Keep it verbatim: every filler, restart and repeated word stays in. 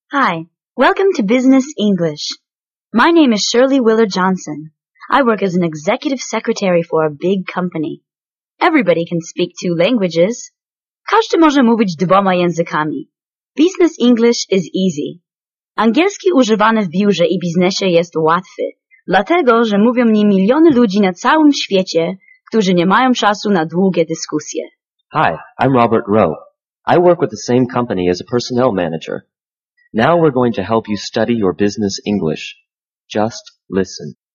Hi, welcome to Business English. My name is Shirley Willard Johnson. I work as an executive secretary for a big company. Everybody can speak two languages. Każdy może mówić dwoma językami. Business English is easy. Angielski używany w biurze i biznesie jest łatwy, dlatego, że mówią nim miliony ludzi na całym świecie, którzy nie mają czasu na długie dyskusje. Hi, I'm Robert Rowe. I work with the same company as a personnel manager. Now we're going to help you study your business English. Just listen.